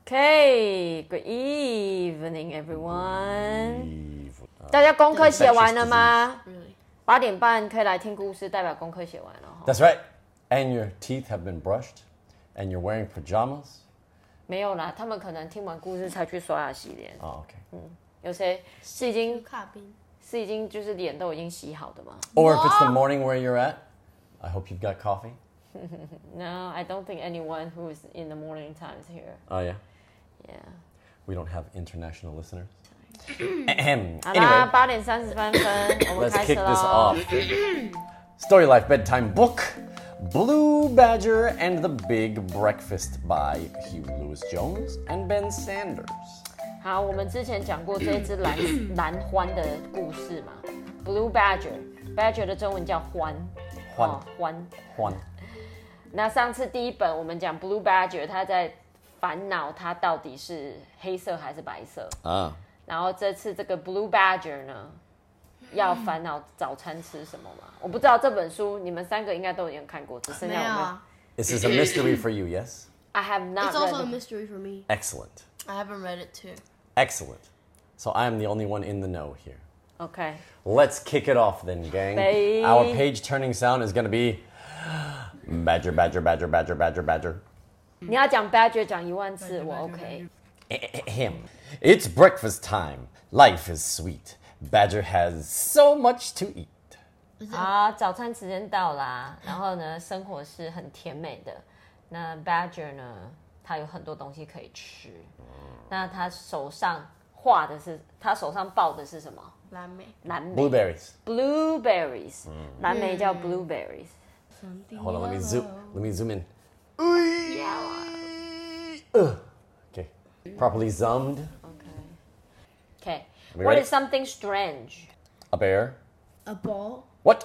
Okay, good evening, everyone. 大家功课写完了吗？8点半可以来听故事，代表功课写完了。 That's right. And your teeth have been brushed, and you're wearing pajamas. 没有啦，他们可能听完故事才去刷牙洗脸。 Oh, okay. 有谁是已经就是脸都已经洗好的吗 Or if it's the morning where you're at, I hope you've got coffee. No, I don't think anyone who's in the morning time is here. Oh, yeah? Yeah. We don't have international listeners. 好啦 Anyway, ，8点30分，我们 let's 开始 kick this 喽。 off. Story Life Bedtime Book, Blue Badger and the Big Breakfast by Hugh Lewis Jones and Ben Sanders. 好，我们之前讲过这只蓝獾的故事嘛 ，Blue Badger 的中文叫獾。獾。那上次第一本我们讲 Blue Badger， 他在烦恼他到底是黑色还是白色啊。然后这次这个 Blue Badger 呢，要烦恼早餐吃什么嘛？我不知道这本书你们3个应该都已经看过，只剩下我们。 This is a mystery for you, yes? I have not. It's also a mystery for me. Excellent. I haven't read it too. Excellent. So I am the only one in the know here. Okay. Let's kick it off then, gang. Our page turning sound is going to be Badger, Badger, Badger, Badger, Badger, Badger. 你要讲 Badger 讲1万次，我 OK。 It's breakfast time. Life is sweet. Badger has so much to eat. 好，早餐时间到啦。然后呢，生活是很甜美的。那 Badger 呢，他有很多东西可以吃。那他手上抱的是什么？ 蓝莓。 Blueberries. 蓝莓叫 blueberries。 Hold on, let me zoom in. Okay. Properly zoomed. Okay. We What ready? is something strange? A bear. A ball. What?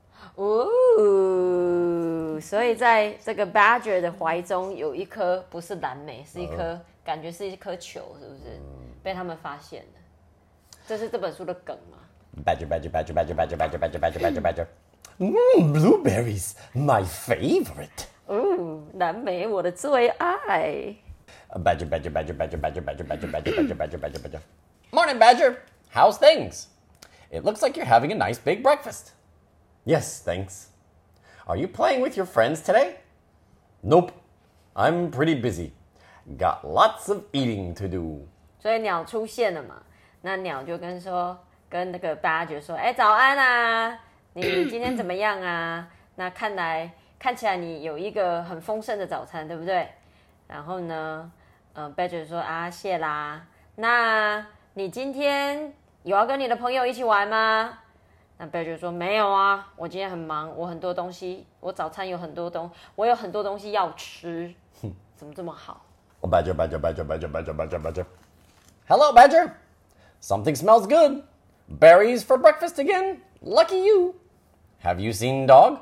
所以在这个 Badger 的怀中有一颗不是蓝莓，是一颗感觉是一颗球，是不是？被他们发现的。这是这本书的梗吗？ Badger, badger, badger, badger, badger, badger, badger, badger, badger, badger. Blueberries, my favorite. 蓝莓我的最爱。 Badger, badger, badger, badger, badger, badger, badger, badger, badger, badger, badger, badger. Morning, Badger. How's things? It looks like you're having a nice big breakfast. Yes, thanks. Are you playing with your friends today? Nope. I'm pretty busy. Got lots of eating to do. 所以鸟出现了嘛，那鸟就跟那个 Badger 说，早安啊，你今天怎么样啊？那看起来你有一个很丰盛的早餐，对不对？然后呢，Badger 说啊，谢啦。那你今天有要跟你的朋友一起玩吗？那 Badger 说没有啊，我今天很忙，我很多东西，我早餐有很多我有很多东西要吃，怎么这么好？ Badger, badger, badger, badger, badger, badger, badger. Hello, Badger. Something smells good. Berries for breakfast again. Lucky you. Have you seen Dog?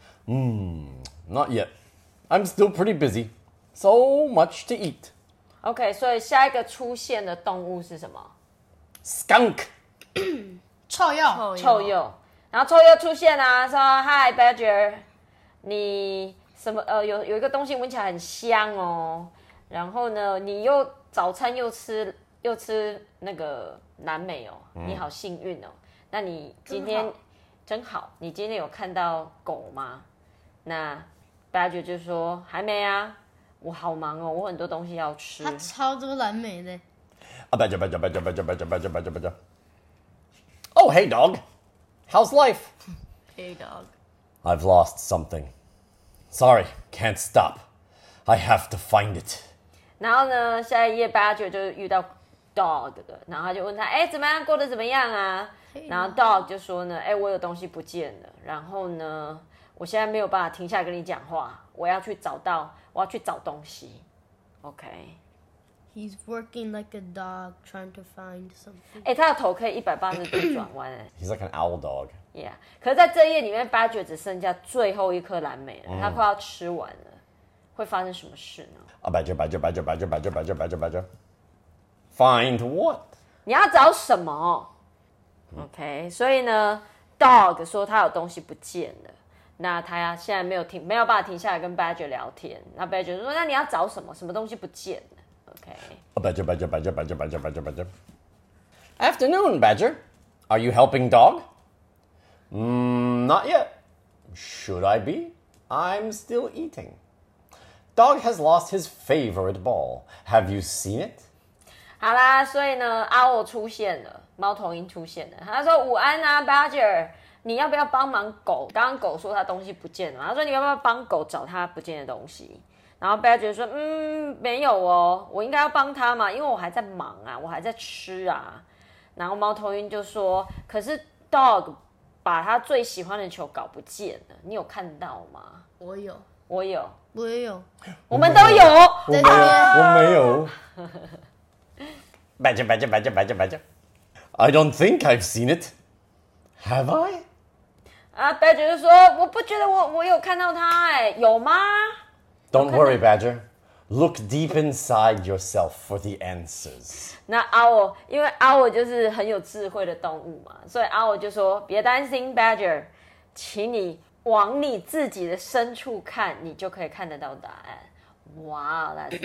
Not yet. I'm still pretty busy. So much to eat. OK， 所以下一个出现的动物是什么？ Skunk. 臭鼬。 臭鼬。然后臭鼬出现啦，说 Hi Badger， 你什么有一个东西闻起来很香哦。然后呢，你早餐又吃那个蓝莓哦，你好幸运哦。那你今天真好，你今天有看到狗吗？那 Badger 就说还没啊，我好忙哦，我很多东西要吃。 他超多蓝莓的。 Badger, badger, badger, badger, badger, badger, badger, badger. Oh, hey, Dog. How's life? Hey, dog. I've lost something. Sorry, can't stop. I have to find it. 然后呢，下一页 Badger 就遇到 Dog 的，然后他就问他，怎么样，过得怎么样啊？然后 Dog 就说呢，我有东西不见了，然后呢，我现在没有办法停下来跟你讲话，我要去找东西。OK。 He's working like a dog trying to find something. 他的头可以180度转弯 He's like an owl dog. Yeah， 可是在这一页里面 Badger 只剩下最后一颗蓝莓了，他快要吃完了，会发生什么事呢？ Badger, badger, badger, badger, badger, badger, badger, badger. Find what? 你要找什么 ？OK， 所以呢 ，Dog 说他有东西不见了，那他现在没有办法停下来跟 Badger 聊天。那 Badger 说：“那你要找什么？什么东西不见了？” OK， Badger, badger, badger, badger, badger, badger, badger. Afternoon, Badger. Are you helping Dog? Not yet. Should I be? I'm still eating. Dog has lost his favorite ball. Have you seen it? 好啦，所以呢，阿我出现了，猫头鹰出现了。他说：“午安啊，Badger，你要不要帮忙狗？刚刚狗说它东西不见了嘛，他说你要不要帮狗找它不见的东西？”然后 Badger 说：“没有哦，我应该要帮他嘛，因为我还在忙啊，我还在吃啊。”然后猫头鹰就说：“可是 Dog 把他最喜欢的球搞不见了，你有看到吗？” 我有， 我有， 我也有。 我们都有。 在这边。 我没有。Badger, badger, badger, badger, badger. I don't think I've seen it. Have I? 啊 ，Badger 就说：“我不觉得我有看到他，哎，有吗？” Don't worry, Badger. Look deep inside yourself for the answers. 那阿我，因为阿我就是很有智慧的动物嘛，所以阿我就说：“别担心 ，Badger，请你往你自己的深处看，你就可以看得到答案。” Wow, that's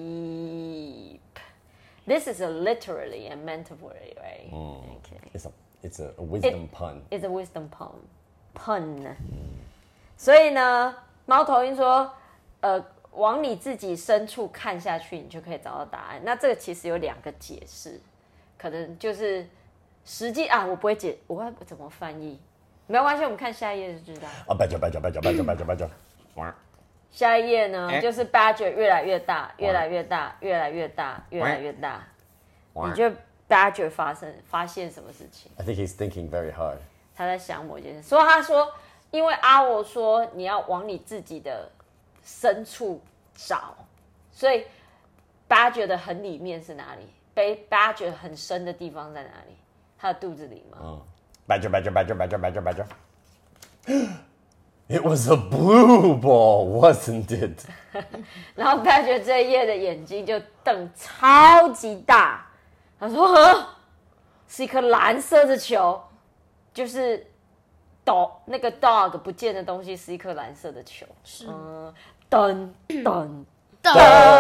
deep. This is a literally and metaphorically, right? Okay. It's a wisdom pun. It's a wisdom pun. 所以呢，猫头鹰说，往你自己深处看下去，你就可以找到答案。那这个其实有两个解释，可能就是实际啊，我不会解，我要怎么翻译？没有关系，我们看下一页就知道。 Badger, badger, badger, badger, badger, badger. 下一页呢，就是 Badger 越来越大，越来越大，越来越大，越来越大。你觉得 Badger 发现什么事情？ I think he's thinking very hard. 他在想某件事，所以他说，因为阿我说你要往你自己的深处找，所以 Badger 的很里面是哪里？被 Badger 很深的地方在哪里？他的肚子里吗 ？Badger, badger, badger, badger, badger, badger. It was a blue ball, wasn't it? 然后 Badger 这一页的眼睛就瞪超级大，他说：“呵，是一颗蓝色的球，就是那个 dog 不见的东西是一颗蓝色的球。” 是。 噔噔噔。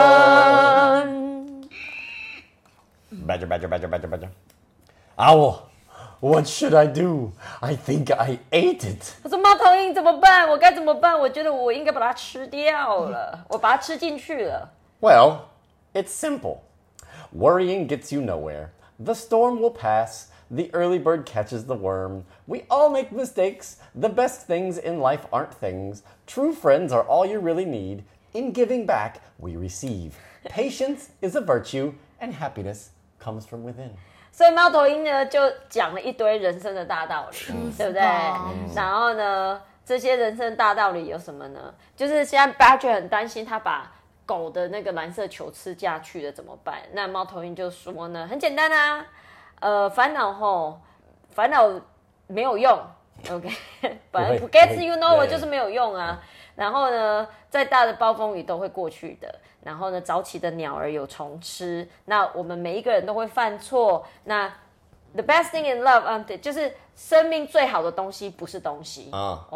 Badger, badger, badger, badger, badger. Owl, what should I do? I think I ate it. 他说：“猫头鹰怎么办？我该怎么办？我觉得我应该把它吃掉了，我把它吃进去了。” Well, it's simple. Worrying gets you nowhere. The storm will pass. The early bird catches the worm. We all make mistakes. The best things in life aren't things. True friends are all you really need. In giving back, we receive. Patience is a virtue, and happiness comes from within. 所以猫头鹰呢就讲了一堆人生的大道理，对不对？然后呢，这些人生大道理有什么呢？就是现在 Badger 很担心他把狗的那个蓝色球吃下去了怎么办？那猫头鹰就说呢，很简单啊，烦恼没有用 ，OK， 反正 forget you know 就是没有用啊。然后呢，再大的暴风雨都会过去的。然后呢，早起的鸟儿有虫吃。那我们每一个人都会犯错。那 the best thing in love， 就是生命最好的东西不是东西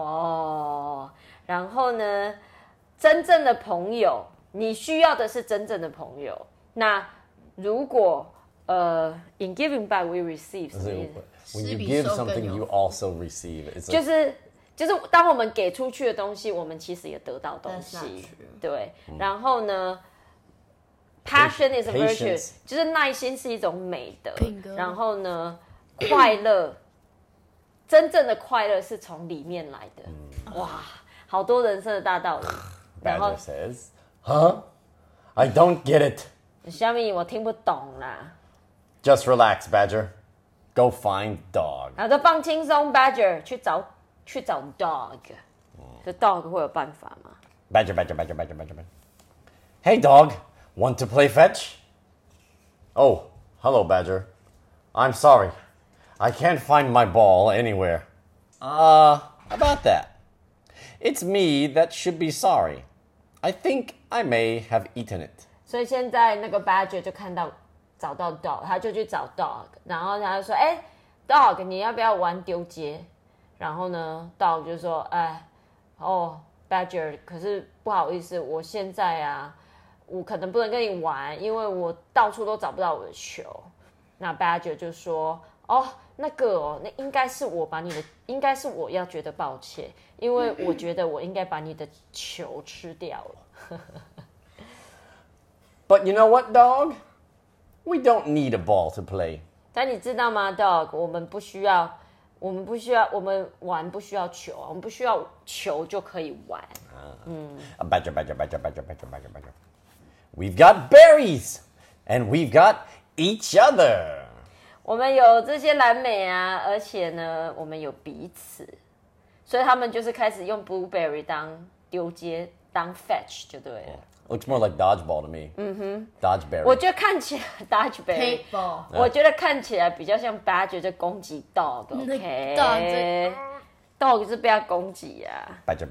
然后呢，真正的朋友，你需要的是真正的朋友。那如果in giving back we receive， When you give something, you also receive. 就是当我们给出去的东西，我们其实也得到东西。对，然后呢 ，passion is a virtue， 就是耐心是一种美德。然后呢，快乐，真正的快乐是从里面来的。哇，好多人生的大道理。 Badger says, "Huh? I don't get it." 小米，我听不懂啦。 Just relax, Badger. Go find Dog. 然后就放轻松 ，Badger 去找 dog， 这 dog 会有办法吗 ？Badger, badger, badger, badger, badger, badger. Hey, Dog. Want to play fetch? Oh, hello, Badger. I'm sorry. I can't find my ball anywhere. About that. It's me that should be sorry. I think I may have eaten it. 所以现在那个 Badger 就找到 dog， 他就去找 dog， 然后他就说：“dog， 你要不要玩丢接？”然后呢 ，dog 就说：“Badger， 可是不好意思，我现在我可能不能跟你玩，因为我到处都找不到我的球。那 Badger 就说，哦，那个哦，那应该是我要觉得抱歉，因为我觉得我应该把你的球吃掉了。 But you know what, dog? We don't need a ball to play. 但你知道吗 ，Dog？我们玩不需要球啊，我们不需要球就可以玩。 Badger. We've got berries, and we've got each other. 我们有这些蓝莓啊，而且呢，我们有彼此，所以他们就是开始用 blueberry 当丢接当 fetch 就对了。 Looks more like dodgeball to me. Dodgeberry. 我觉得看起来 Dodgeberry， Paintball 我觉得看起来比较像 Badger 在攻击 Dog。OK， Dog 是被他攻击啊。 Badger.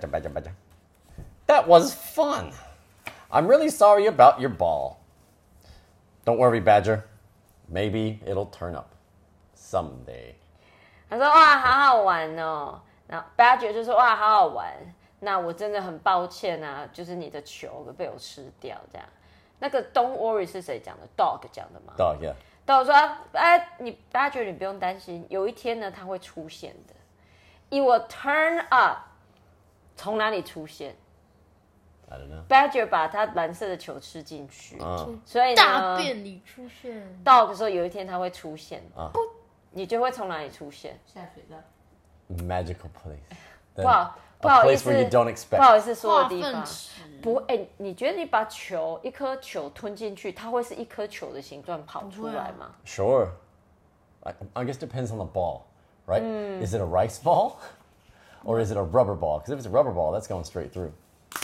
That was fun. I'm really sorry about your ball. Don't worry, Badger. Maybe it'll turn up someday. 他说哇，好好玩哦。然后 Badger 就说哇，好好玩。那我真的很抱歉啊，就是你的球被我吃掉这样。那个 Don't worry 是谁讲的 ？Dog 讲的吗 Dog, yeah. Dog 说你 Badger 你不用担心，有一天呢它会出现的。It will turn up。从哪里出现 I don't know. ？Badger 把他蓝色的球吃进去，所以呢大便里出现。 Dog 说有一天它会出现， 啊你就会从哪里出现？ 下水道。 Magical place. 不好 A 意 place 思， where you don't expect. 不好意思说的地方化粪池。 不，你觉得你把一颗球吞进去，它会是一颗球的形状跑出来吗？ Sure. I guess it depends on the ball, right? Is it a rice ball? Or is it a rubber ball? Because if it's a rubber ball, that's going straight through.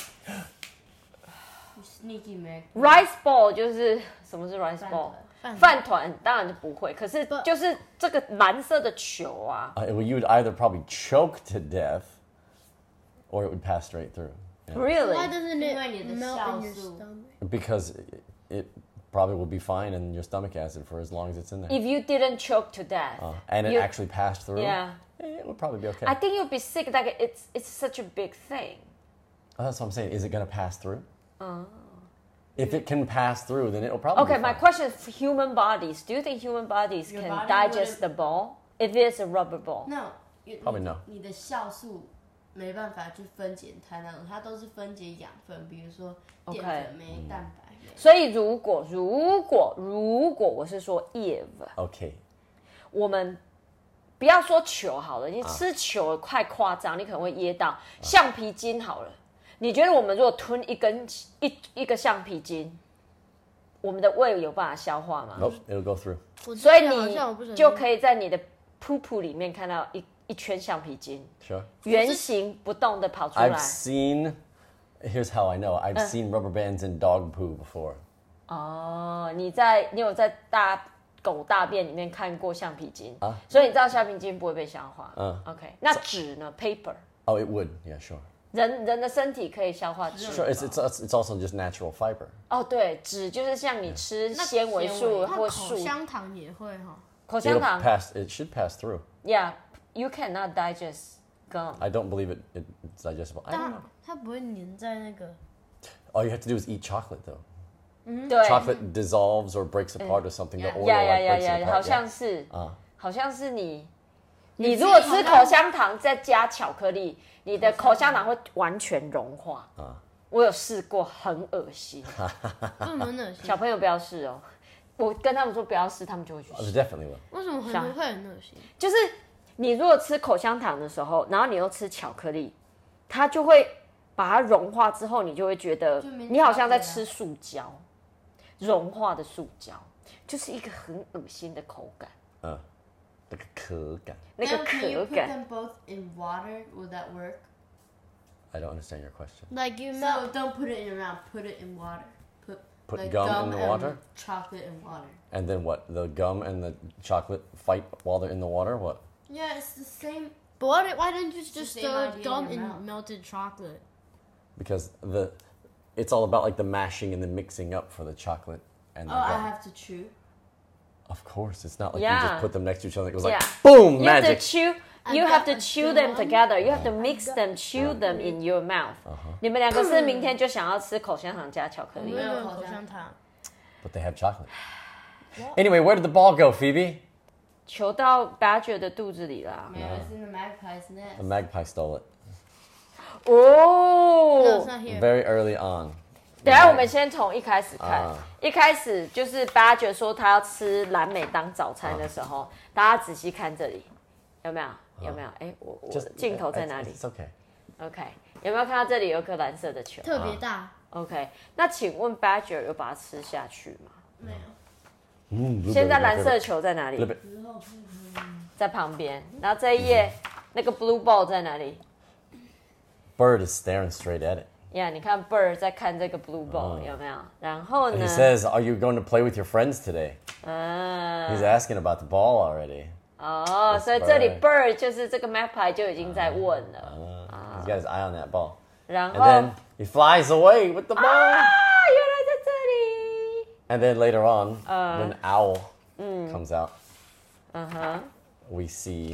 Sneaky Mac。 Rice ball 就是什么是 rice ball？饭团当然就不会，可是就是这个蓝色的球啊， You would either probably choke to death, or it would pass straight through. Yeah. really？ Why doesn't it 因为你的 melt 酵 in your 素 stomach? Because it probably will be fine in your stomach acid for as long as it's in there. If you didn't choke to death, And it you- actually passed through. yeah. It would probably be okay. I think you'll be sick. Like it's such a big thing. That's what I'm saying. Is it going to pass through? If it can pass through, then it'll probably Okay, be my fine. question is for human bodies. Do you think human bodies Your can body digest wouldn't- the ball if it's a rubber ball? No, Probably no. 你的酵素没办法去分解它那种，它都是分解养分，比如说淀 OK 粉酶、蛋白酶。 所以如果我是说 if， Okay. 我们不要说球好了，你吃球太夸张，你可能会噎到。橡皮筋好了，你觉得我们如果吞一个橡皮筋，我们的胃有办法消化吗？ Nope, it'll go through. 所以好像我不小心你就可以在你的噗噗里面看到一圈橡皮筋， Sure. 圆形不动的跑出来 I've。seen. Here's how I know. I've seen rubber bands in dog poo before. 哦，你有在狗大便里面看过橡皮筋， 啊所以你知道橡皮筋不会被消化。 嗯 OK，那纸呢 ？Paper， Oh, it would. Yeah, sure. 人的身体可以消化纸。 Sure. It's also just natural fiber. 哦，对，纸就是像你吃纤维素那或那口树香糖也会哈。 口香 It'll 糖 pass. It should pass through. ，Yeah，you cannot digest gum。 I don't believe it's digestible. I don't 但 know. 它不会粘在那个。 All you have to do is eat chocolate, though. 对 Chocolate dissolves or breaks apart or something. The oil 呀 like breaks it 好 apart. 像 Yeah. 是， 啊好像是你如果吃口香糖再加巧克力，你的口香糖会完全融化。我有试过，很恶心， 为什么很恶心？ 小朋友不要试哦。我跟他们说不要试，他们就会去 Oh, 试。 they definitely will. 为什么很会很恶心？ 就是你如果吃口香糖的时候，然后你又吃巧克力，它就会把它融化之后，你就会觉得就没你好像在吃塑胶，融化的塑胶，就是一个很恶心的口感， 那个壳感。 那个 Now, can you 壳 put 感。 them both in water? Will that work? I don't understand your question. Like you So melt. don't put it in your mouth. Put it in water. Put like gum in the and water? Chocolate in water. And then what? The gum and the chocolate fight while they're in the water? What? Yeah, it's the same. But why don't you just same throw idea gum in your in mouth. melted chocolate? Because it's all about like the mashing and the mixing up for the chocolate and the Oh, I gum. have to chew. Of course, it's not like you Yeah. just put them next to each other. It goes Yeah. like boom, You have to magic. chew You have to chew them together. You have to mix them, chew them in your mouth. 你们两个是明天就想要吃口香糖加巧克力没有口香糖。 But they have chocolate. Anyway, where did the ball go, Phoebe? 球到 Badger 的肚子里啦。 没有是 the magpie's nest. The magpie stole it 哦 No, it's not here. very early on. 等一下我们先从一开始看。一开始就是 Badger 说他要吃蓝莓当早餐的时候，大家仔细看这里，有没有？有没有？哎，我镜头在哪里 It's okay. ？OK， 有没有看到这里有颗蓝色的球？ 特别大。 OK， 那请问 Badger 有把它吃下去吗？ 没有。 现在蓝色球在哪里？在旁边。然后这一页那个 blue ball 在哪里 Bird is staring straight at it. 呀，你看 Bird 在看这个 blue ball 有没有？然后 And 呢 he says, "Are you going to play with your friends today?" He's asking about the ball already. 哦，所以这里 Bird 就是这个 magpie 就已经在问了。 He's got his eye on that ball. 然 And 后 then he flies away with the ball. 原来在这里。 And then later on, when Owl comes out, we see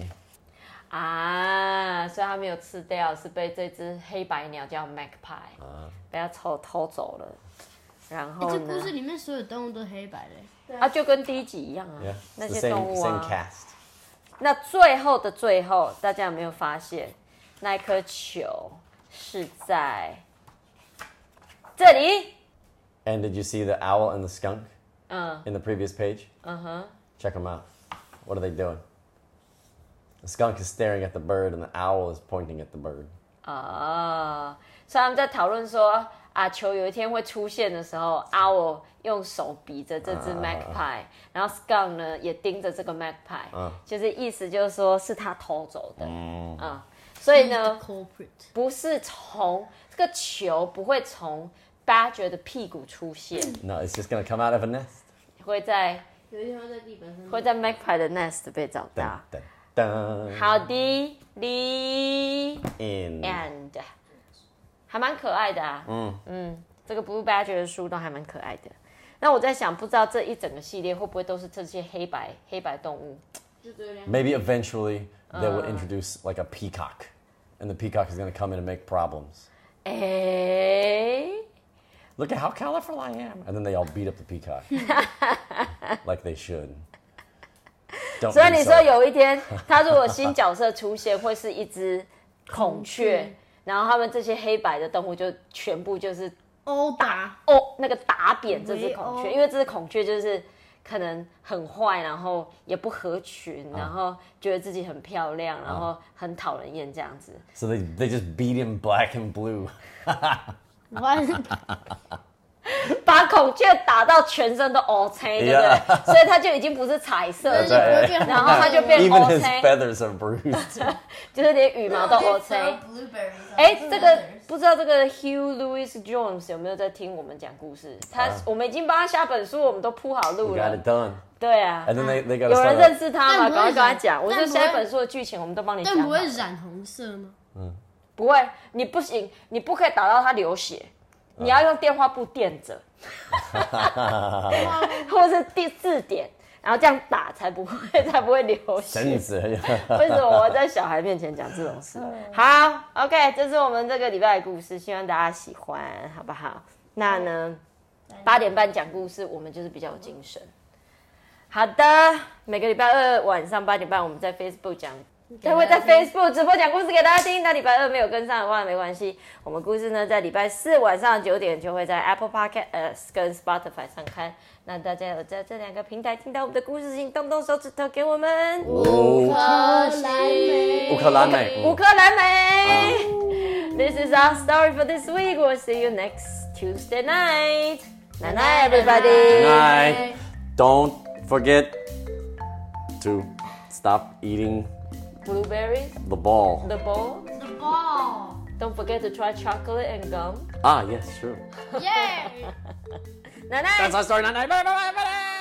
啊，所以他没有吃掉，是被这只黑白鸟叫 magpie 被他偷走了。然后这呢？ 故事里面所有动物都黑白的。 啊，就跟第一集一样啊 yeah, 那 it's the 些动 same 物 same 啊。 cast. 那最后的最后，大家有没有发现，那一颗球是在这里？ And did you see the owl and the skunk 嗯 in the previous page? Check them out. What are they doing? The skunk is staring at the bird, and the owl is pointing at the bird. 哦，所以他们在讨论说啊，球有一天会出现的时候，Owl 用手比着这只 magpie，然后 Skunk 呢也盯着这个 magpie，就是意思就是说是他偷走的，所以呢 culprit 不是从这个球不会从 Badger 的屁股出现， No, it's just gonna come out of a nest. 会在有一天会在地板上。 会在 magpie 的 nest 被找 Dun, 到。 dun, dun. 好的，the In. end，还蛮可爱的啊。这个 Blue Badger 的书都还蛮可爱的。那我在想，不知道这一整个系列会不会都是这些黑白动物？ Maybe eventually they will introduce like a peacock, and the peacock is gonna come in and make problems. 哎， Look at how colorful I am, and then they all beat up the peacock, like they should. Don't 所以 be 你 so- 说有一天，他如果新角色出现，会是一只孔雀，然后他们这些黑白的动物就全部就是殴打。 那个打扁这只孔雀， 围殴因为这只孔雀就是可能很坏，然后也不合群，然后觉得自己很漂亮，然后很讨人厌这样子。 So they just beat him black and blue. Why? 把孔雀打到全身都 O C， 对不对 Yeah. 所以它就已经不是彩色那就的， 不会变红然后它就变 Even his OK feathers are bruised. 就是连羽毛都 O C。 blueberries。 哎，这个不知道这个 Hugh Louis Jones 有没有在听我们讲故事？我们已经帮他下本书，我们都铺好路 We got 了 it。done. 对啊， And then they got 有 to 人 start. 认识他吗？ 但不会赶快跟他染讲。我说但不会下一本书的剧情我们都帮你讲好。 但不会染红色吗？ 不会，你不行，你不可以打到他流血，你要用电话簿垫着，或者是字典，然后这样打才不会流血。 真是。 为什么我在小孩面前讲这种事？好 ，OK， 这是我们这个礼拜的故事，希望大家喜欢，好不好？那呢，8点半讲故事，我们就是比较有精神。好的，每个礼拜二晚上8点半，我们在 Facebook 讲，会在 Facebook 直播讲故事给大家听。那礼拜二没有跟上的话没关系，我们故事呢在礼拜4晚上9点就会在 Apple Podcast 跟 Spotify 上看。那大家有在这2个平台听到我们的故事，请动动手指头给我们乌克兰美。 5颗蓝莓。This is our story for this week. We'll see you next Tuesday night. Night night, everybody. Night. Don't forget to stop eating Blueberries, the ball. the ball. The ball. Don't forget to try chocolate and gum. Ah, yes, true. Yay! Night night. That's our story. Night, night. Bye, bye, bye, bye.